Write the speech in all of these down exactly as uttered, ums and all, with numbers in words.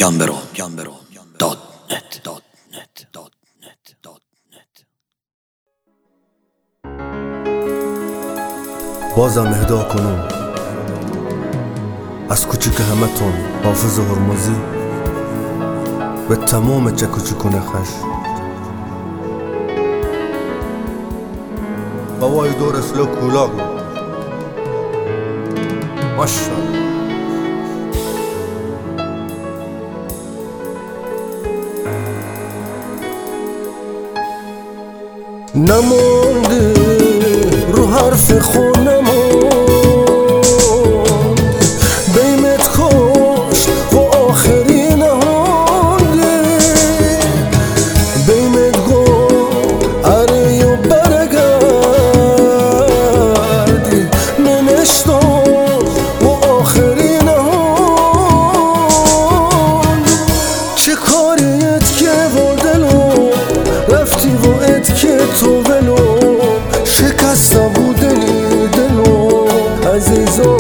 گمبرو گمبرو دات نت دات نت دات نت دات نت. بازم اهدا کنم از کوچیک همتون حافظ هرمزی به تمام چه کوچیکونه خش بابای دور اسلو کولاق ماشاءالله. نمونده رو حرف خونمون بیمت خوش و آخری نهونده بیمت گو اره و برگردی منشتو و آخری نهونده چه کاریت که و دلو رفتی و ات که تو ولو شکسته بودنی دلو عزیزو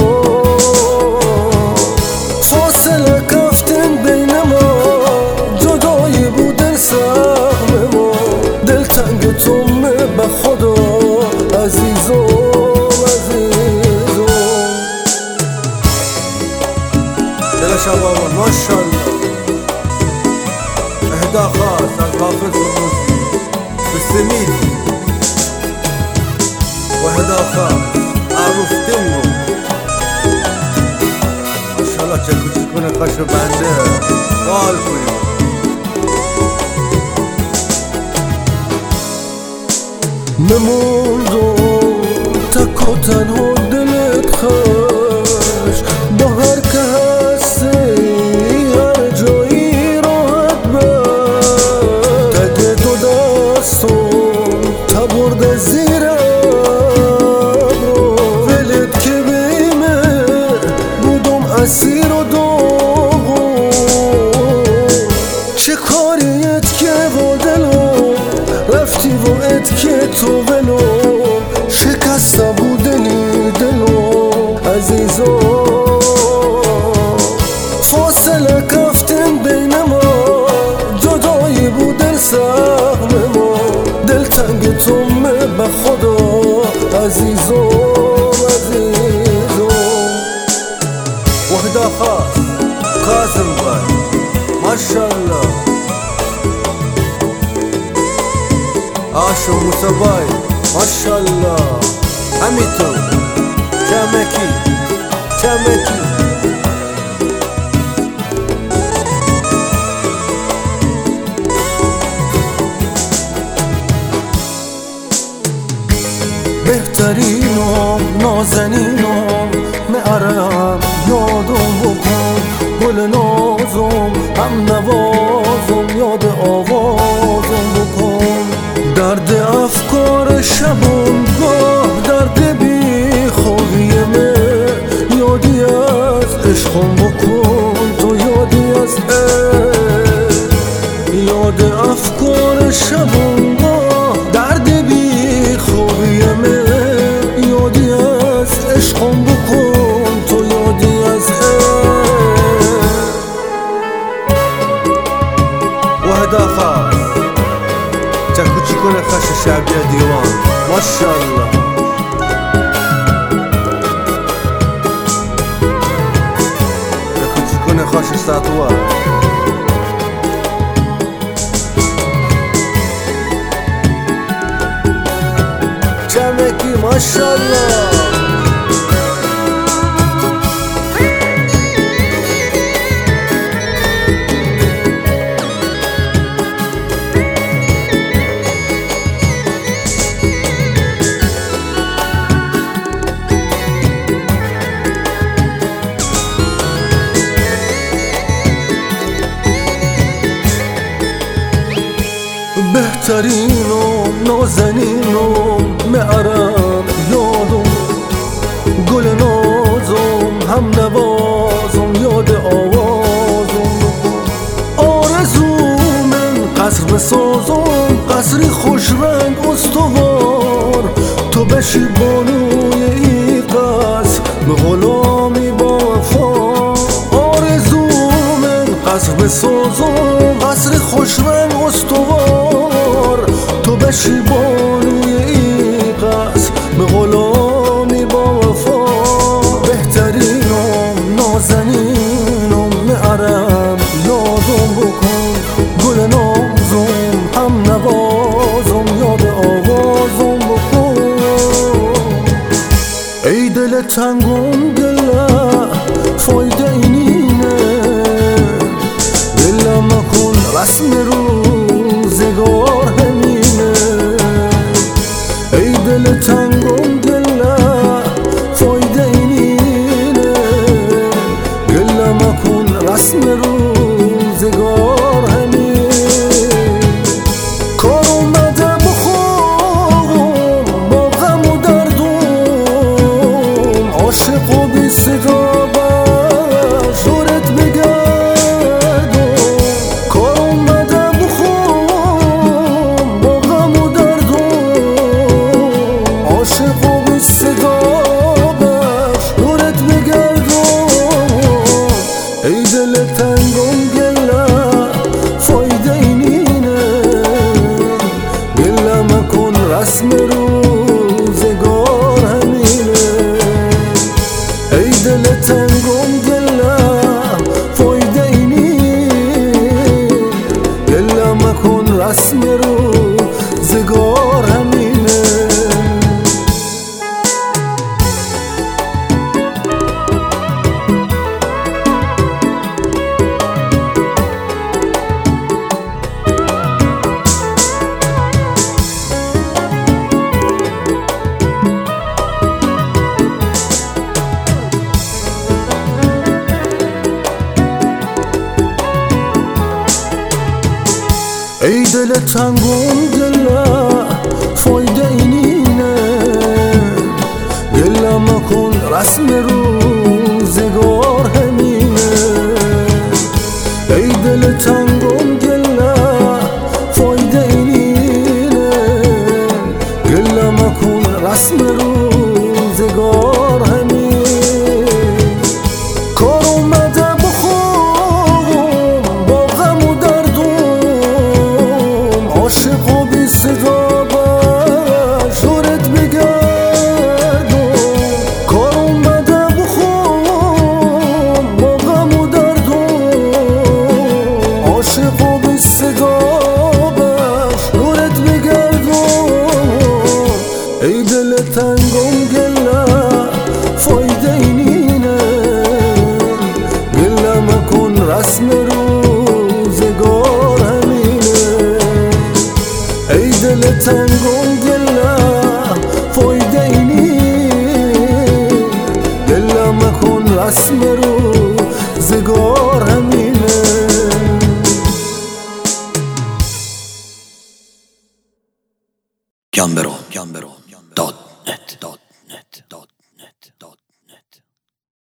فاصله کفتن بین ما جدایی بودن سهم ما دلتنگ تو به خدا عزیزو عزیزو دل شبابان ماشالله اهدا خاص از حافظ هرمزی بسميت وهذا خاص عرفتنه ما شاء الله تشكو تكون خشب عنده قال كل نموندو تكو تنهو دلت خش با هر که هستی هر جایی راحت بر تگه دو دستون تا برده زیرم رو ولد که بیمه بودم اسیر و دوغو چه کاریت که و دلو رفتی و ات که تو ولو شکسته بودنی دلو عزیزو فاصله کفتن بین ما جدایی بودن سهم ما دلتنگ تو به خدا عزیزو عزیزو وحده خاص کاظم بای ماشالله آشو موسی بای ماشالله همی تو چمکی چمکی بهترینم نازنینم میارم یادم بکن گل نازم هم نوازم یاد آوازم بکن درد افکار شبم گاه درد بی خوابیمه یادی از عشقم بکن تو یادی از عشق یاد افکار شبم گاه درد بی خوابیمه یادی از عشقم بکن تو یادی از عشق وحده خاص چه کوچیکونه خش شبیه دیوان ماشالله چه کوچیکونه خش سطوه چمکی ماشالله بهترینم نازنینم میارم یادم گل نازم هم نوازم یاد آوازم آرزوم قصر بسازم قصری خوش رنگ استوار تو بشی بانوی ای قصر به غلامی با وفا آرزوم قصر بسازم قصر خوشرنگ استوار، تو بشی بانوی این قصر به غلامی با وفا. بهترینم نازنینم معرم یادم بکن، گل نازم هم نوازم یاد آوازم بکن. ای دل تنگم دله فایده اینینه، دلم مکن رسم روزگار همینه. ای دل تنگم دله فایده اینینه، دلم مکن رسم روزگار همینه. کار اومده بخوام با غم و دردم، عاشق و بی صدا شورت بگردم. کار اومده بخوام با غم و دردم، عاشق و بی صدا شورت بگردم. ای دل تنگم گله فایده اینینه، گله مکن رسم روزگار همینه. ای دل تنگم گله فایده اینینه، گله مکن رسم روزگار همینه. ای دل تنگم گله فایده اینینه، گله مکن رسم روزگار همینه. ای دل تنگم گله فایده اینینه، گله مکن رسم روزگار همینه. کار اومده بخوام با غم و دردم، عاشق و بی صدا شورت بگردم. کار اومده بخوام با غم و دردم، عاشق و بی صدا شورت بگردم. ای دل تنگم گله فایده اینینه، گله مکن رسم روزگار همینه. ای دل تنگم گله فایده اینینه، گله مکن رسم روزگار همینه. Gambero, Gambero, dot net, dot